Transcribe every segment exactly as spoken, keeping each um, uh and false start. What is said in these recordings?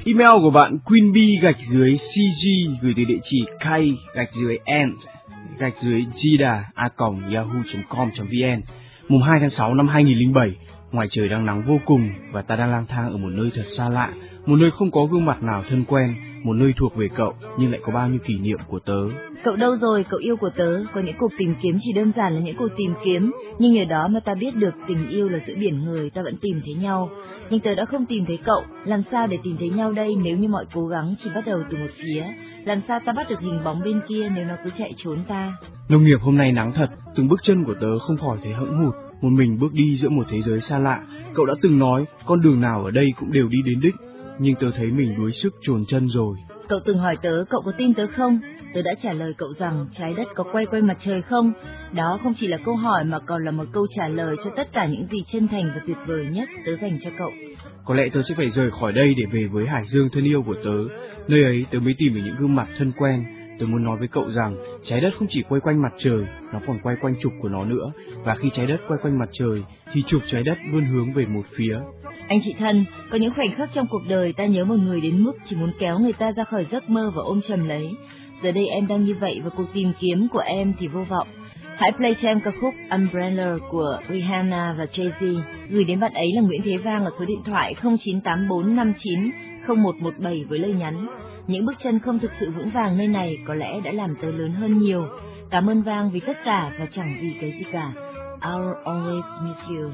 Email của bạn Queen Bee gạch dưới xê giê gửi từ địa chỉ k gạch dưới ant gạch dưới gida a còng yahoo chấm com chấm vn. Mùng hai tháng sáu năm hai nghìn lẻ bảy, ngoài trời đang nắng vô cùng và ta đang lang thang ở một nơi thật xa lạ, một nơi không có gương mặt nào thân quen, một nơi thuộc về cậu nhưng lại có bao nhiêu kỷ niệm của tớ. Cậu đâu rồi, cậu yêu của tớ? Có những cuộc tìm kiếm chỉ đơn giản là những cuộc tìm kiếm, nhưng nhờ đó mà ta biết được tình yêu là giữa biển người, ta vẫn tìm thấy nhau. Nhưng tớ đã không tìm thấy cậu, làm sao để tìm thấy nhau đây nếu như mọi cố gắng chỉ bắt đầu từ một phía? Làm sao ta bắt được hình bóng bên kia nếu nó cứ chạy trốn ta? Nông nghiệp hôm nay nắng thật, từng bước chân của tớ không khỏi thấy hững hụt, một mình bước đi giữa một thế giới xa lạ. Cậu đã từng nói con đường nào ở đây cũng đều đi đến đích, nhưng tớ thấy mình đuối sức chồn chân rồi. Cậu từng hỏi tớ cậu có tin tớ không? Tớ đã trả lời cậu rằng trái đất có quay quanh mặt trời không? Đó không chỉ là câu hỏi mà còn là một câu trả lời cho tất cả những gì chân thành và tuyệt vời nhất tớ dành cho cậu. Có lẽ tớ sẽ phải rời khỏi đây để về với hải dương thân yêu của tớ. Nơi ấy tớ mới tìm được những gương mặt thân quen. Tớ muốn nói với cậu rằng trái đất không chỉ quay quanh mặt trời, nó còn quay quanh trục của nó nữa. Và khi trái đất quay quanh mặt trời thì trục trái đất luôn hướng về một phía. Anh chị thân, có những khoảnh khắc trong cuộc đời ta nhớ một người đến mức chỉ muốn kéo người ta ra khỏi giấc mơ và ôm chầm lấy. Giờ đây em đang như vậy và cuộc tìm kiếm của em thì vô vọng. Hãy play cho em ca khúc Umbrella của Rihanna và Jay-Z. Gửi đến bạn ấy là Nguyễn Thế Vang ở số điện thoại không chín tám bốn năm chín không một một bảy với lời nhắn: những bước chân không thực sự vững vàng nơi này có lẽ đã làm tớ lớn hơn nhiều. Cảm ơn Vang vì tất cả và chẳng vì cái gì cả. I'll always miss you.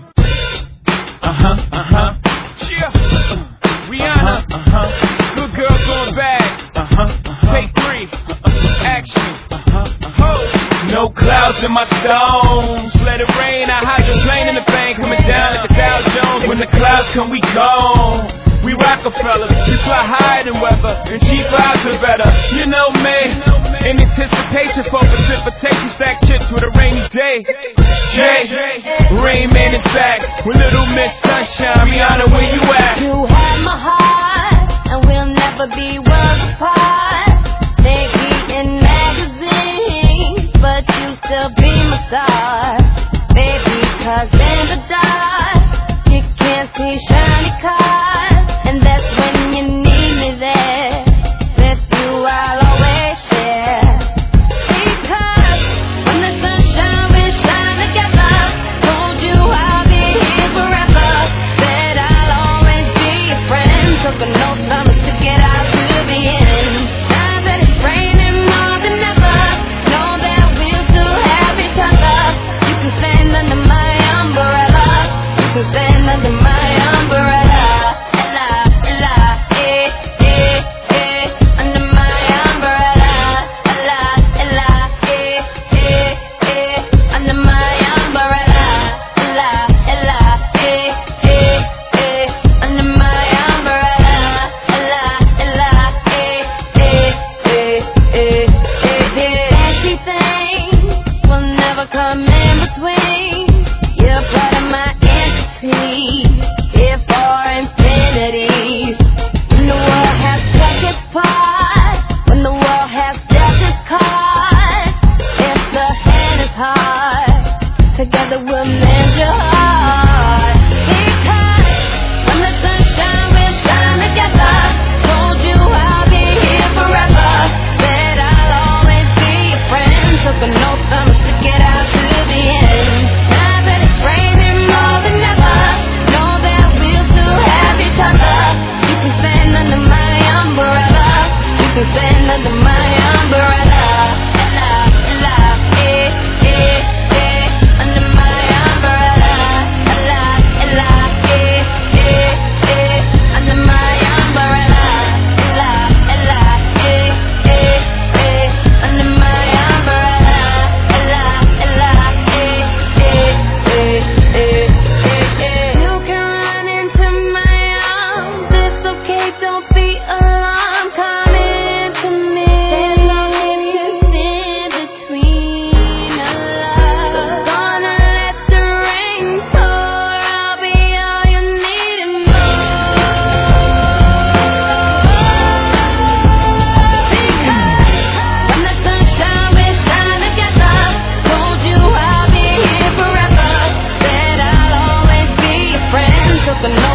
Uh-huh, uh-huh. Yeah. Uh, Rihanna. Uh-huh. Good girl going bad. Uh-huh, uh-huh. Take three. Uh-huh. Action. Uh-huh, uh-huh. No clouds in my stones. Let it rain. I hydroplane in the bank. Coming down like the Dow Jones. When the clouds come, we gone. We Rockefeller. We fly higher than weather. And cheap vibes are better. You know me. In anticipation for precipitation. Stack chips with a rainy day. Jay, Rain Man is back with Little Miss Sunshine. Rihanna, where you at? You have my heart, and we'll never be worlds apart. Maybe in magazines, but you still be my star. Baby, 'cause in the dark, you can't see shiny cars, and that's when you need me there. With you, I'll always share. Because when the sunshine will shine together, told you I'll be here forever. Said I'll always be your friend. Took a note from us to get out to the end. Now that it's raining more than ever, know that we'll still have each other. You can stand under my umbrella. You can stand under my umbrella. Ella, Ella, eh, eh, eh. Under my umbrella. Ella, Ella, eh, eh, eh. Under my umbrella. Ella, Ella, eh, eh, eh. Under my umbrella. Ella, Ella, eh, eh, eh, eh, eh, eh. Fancy things will never come in between. You're part of my entity, here for infinity. When the world has struck its part, when the world has dealt its cards, if the hand is hard, together we'll mend your heart. Because when the sunshine will shine together, told you I'll be here forever. Said I'll always be your friend. Took a note from us to get out to the end. Now that it's raining more than ever, know that we'll still have each other. You can stand under my umbrella. You can stand under my umbrella. Ella, Ella, eh, eh, eh. Under my umbrella. Ella, Ella, eh, eh, eh. Under my umbrella. Ella, Ella, eh, eh, eh. Under my umbrella. Ella, Ella, eh, eh, eh, eh, eh, eh. You can run into my arms. It's okay, don't be alarmed. Come into me. As long as you stand between our love. Gonna let the rain pour. I'll be all you need and more. Because when the sunshine will shine together, told you I'll be here forever. Said I'll always be your friend. Took a note